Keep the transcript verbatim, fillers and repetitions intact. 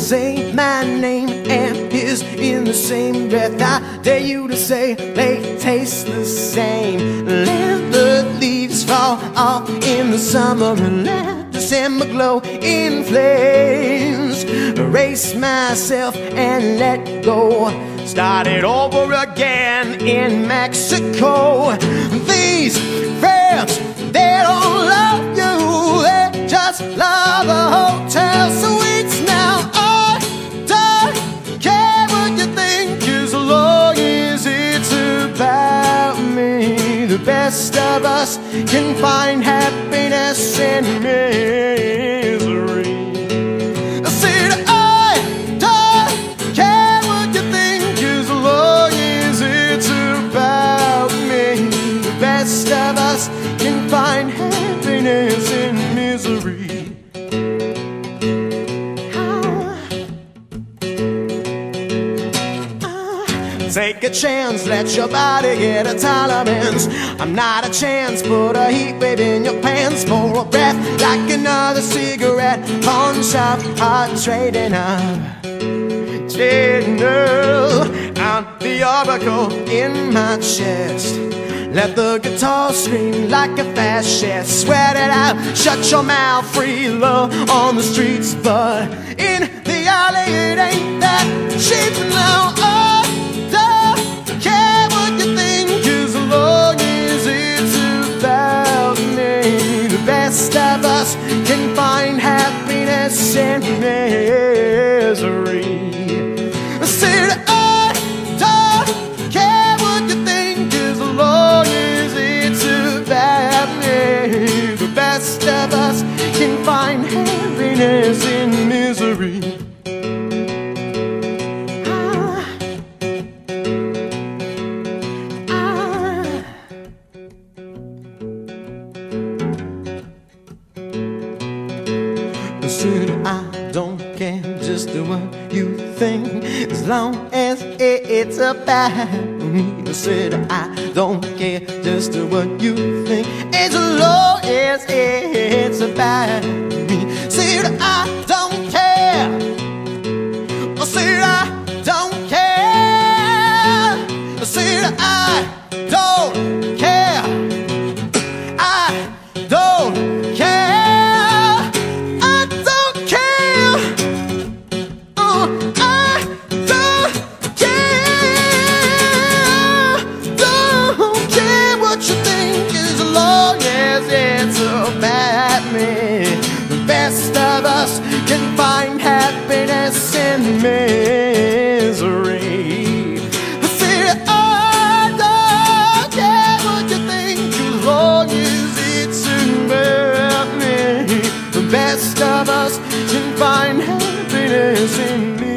say my name and his in the same breath. I dare you to say they taste the same. Let the leaves fall off in the summer and let December glow in flames. Erase myself and let go. Start it over again in Mexico. These friends, they don't love you, they just love the hotel suites. Now I don't care what you think, as long as it's about me. The best of us can find happiness in misery. I said I don't care what you think, as long as it's about me. The best of us can find happiness in misery. Take a chance, let your body get a tolerance. I'm not a chance, put a heat wave in your pants for a breath, like another cigarette. Pawn shop, heart trading up, trading up. Out the oracle in my chest. Let the guitar scream like a fascist. Sweat it out, shut your mouth, free love on the streets, but in the alley it ain't that cheap now. I don't care what you think, as long as it's about me. The best of us can find happiness in misery. I said I don't care what you think, as long as it's about me. The best of us can find happiness in misery. I said I don't care just what you think, as long as it's about me. I said I don't care just what you think, as long as it's about me. Said I don't care. I said I don't care. I said I don't care. I don't care. The best of us can find happiness in misery. I said I don't care what you think, as long as it's about me. The best of us can find happiness in misery.